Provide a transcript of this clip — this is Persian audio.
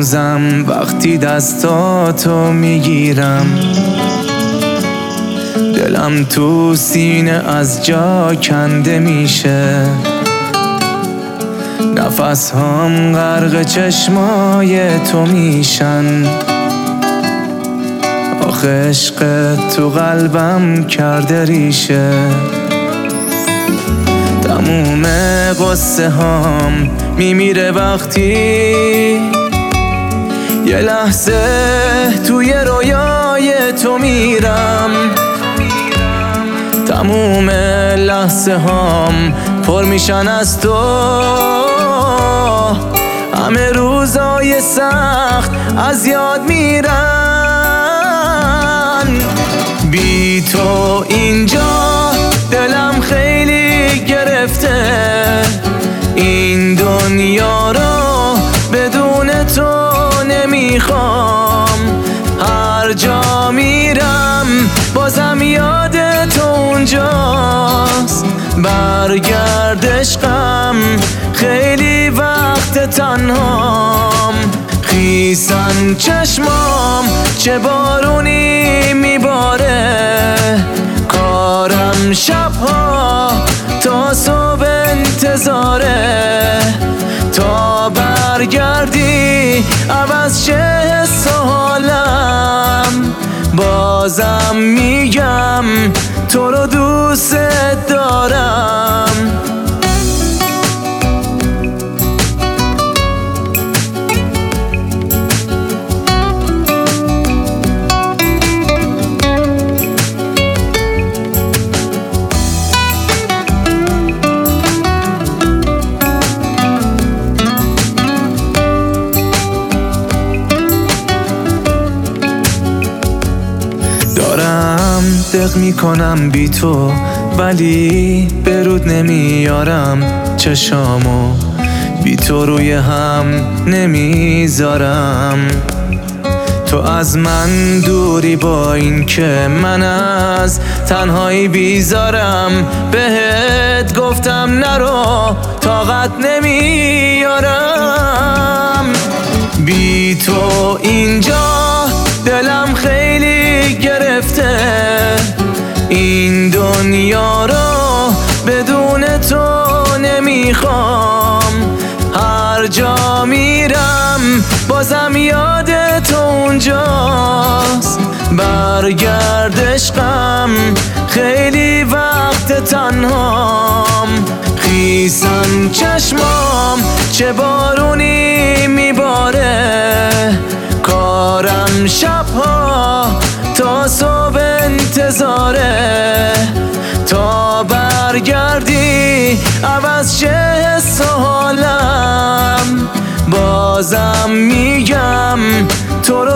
روزم وقتی دستاتو میگیرم، دلم تو سینه از جا کنده میشه، نفس هم غرق چشمای تو میشن. آخه عشقت تو قلبم کرده ریشه، تموم قصه هام میمیره وقتی یه لحظه توی رویای تو میرم. تموم لحظه هام پر میشن از تو، همه روزای سخت از یاد میرن. بی تو اینجا دلم خیلی گرفته، این دنیا رو بدون تو نمیخوام. هر جا میرم بازم یاد تو اونجاست، برگرد عشقم خیلی وقت تنهام. خیسن چشمام چه بارونی میباره، کارم شبها تا صبح انتظاره. تا برگردی عوض شه حس و حالم، بازم میگم تو رو دوست دارم. دارم دق میکنم بی تو، ولی برود نمیارم چشامو، بی تو روی هم نمیذارم. تو از من دوری با این که من از تنهایی بیزارم. بهت گفتم نرو طاقت نمیارم. بی تو اینجا دلم خیلی گرفته، این دنیا رو بدون تو نمیخوام. هر جا میرم بازم یاد تو اونجاست، برگرد عشقم خیلی وقت تنهام. خیسن چشمام چه بارونی میباره، کارم شبها تا صبح انتظاره. تا برگردی عوض شه حس و حالم، بازم میگم تو